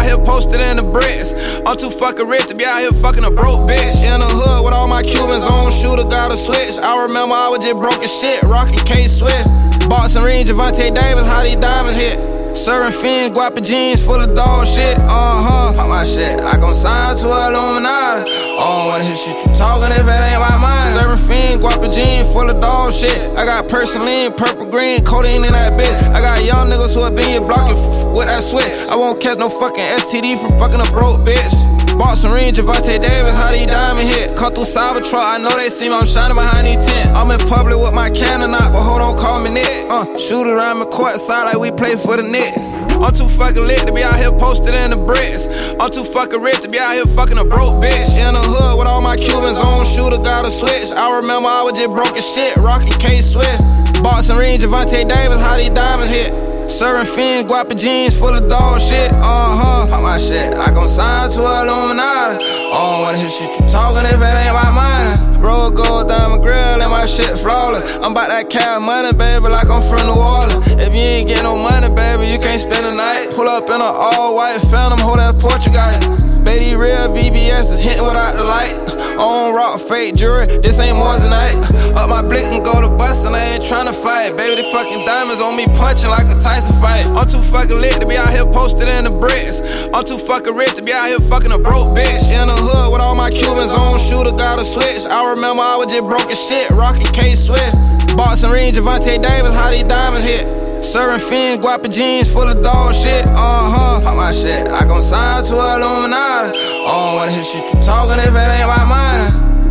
out here posted in the bricks. I'm too fucking rich to be out here fucking a broke bitch. In the hood with all my Cubans on, shooter got a switch. I remember I was just broke as shit, rockin' K-Swiss. Boxing ring, Javante Davis, how these diamonds hit. Serving fiends, guapa jeans full of dog shit. Pop my shit like I'm signed to Illuminati. I don't wanna hear shit you talking if it ain't my mind. Serving fiends, guapa jeans full of dog shit. I got Persileen, purple green, codeine in that bitch. I got young niggas who have been blocking with that switch. I won't catch no fucking STD from fucking a broke bitch. Boxing ring, Javante Davis, how these diamond hit. Come through Cybertruck, I know they see me, I'm shining behind these tent. I'm in public with my cannon out, but hold on, call me Nick. Shoot around my court side like we play for the Knicks. I'm too fucking lit to be out here posted in the bricks. I'm too fucking rich to be out here fucking a broke bitch. In the hood with all my Cubans on, shooter got a switch. I remember I was just broke as shit, rockin' K-Swiss. Boxing ring, Javante Davis, how these diamonds hit. Serving fiends, guapa jeans full of dog shit. Pop my shit like I'm signed to Illuminati. I don't wanna hear shit you talking if it ain't my mind. Roll gold, diamond grill, and my shit flawless. I'm about that cash money, baby, like I'm from New Orleans. If you ain't get no money, baby, you can't spend the night. Pull up in an all-white Phantom, hold that Portugal. Baby, real VVS is hitting without the light. I don't rock fake jewelry, this ain't Moissanite. Up my blick and go to bust and I ain't tryna fight. Baby, the fucking diamonds on me punching like a Tyson fight. I'm too fucking lit to be out here posted in the bricks. I'm too fucking rich to be out here fucking a broke bitch. In the hood with all my Cubans on, shooter got a switch. I remember I was just broke as shit, rockin' K-Swiss. Boxing ring, Javante Davis, how these diamonds hit. Serving fiends, guapa jeans full of dog shit. Pop my shit like I'm signed to Illuminati. I don't wanna hear shit you talking if it ain't my mind.